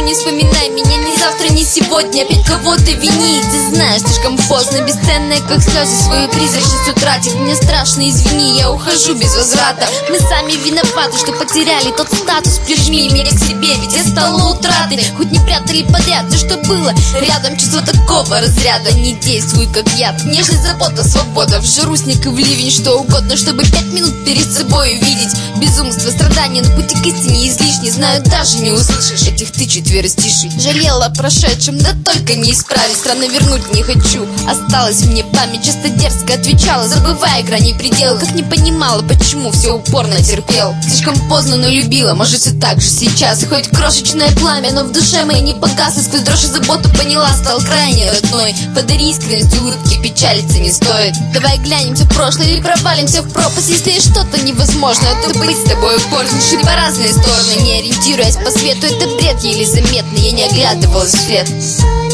не вспоминай меня ни завтра, ни сегодня. Опять кого-то вини, ты знаешь, слишком поздно. Бесценная, как слезы, свою призрачность утратив. Мне страшно, извини, я ухожу без возврата. Мы сами виноваты, что потеряли тот статус. Прижми меня к себе, ведь я стала утратой. Хоть не прятали подряд все, что было рядом. Чувство такого разряда не действует, как яд. Нежность, забота, свобода, в жару, снег и в ливень, что угодно, чтобы 5 минут перед собой увидеть. Безумство, страдания, но пути к истине излишни. Знаю, даже не услышишь этих ты четверостишей. Жалела о прошедшем, да только не исправить. Странно, вернуть не хочу, осталась мне память. Часто дерзко отвечала, забывая грани предела. Как не понимала, почему все упорно терпел. Слишком поздно, но любила, может все так же сейчас. И хоть крошечное пламя, но в душе моей не погасло. Сквозь дрожь и заботу поняла, стал крайне родной. Подари искренность, улыбки, печалиться не стоит. Давай глянемся в прошлое или провалимся в пропасть. Если что-то невозможно, то быть с тобой пользу. Шли по разные стороны, не ориентируясь по свету. Это бред еле заметный, я не оглядывалась вслед.